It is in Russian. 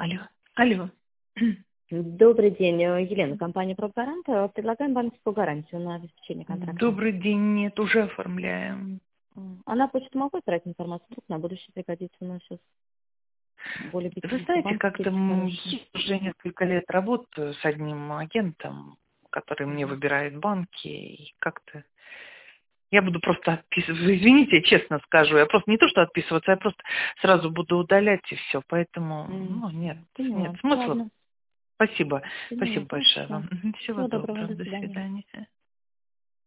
Алло, алло. Добрый день, Елена, компания «Прогарант». Предлагаем банковскую гарантию на обеспечение контракта. Добрый день, нет, уже оформляем. А на почту могу отправить информацию? Вдруг на будущее пригодится у нас сейчас более Вы 50 знаете, банков как-то хороших. уже несколько лет работаю с одним агентом, который мне выбирает банки, и как-то я буду просто отписываться. Извините, я честно скажу, я просто не то, что отписываться, я просто сразу буду удалять и все. Поэтому, нет Поняла. смысла. Ладно, Спасибо поняла. большое Хорошо. вам. Всего Всего доброго, доброго, до до свидания. свидания.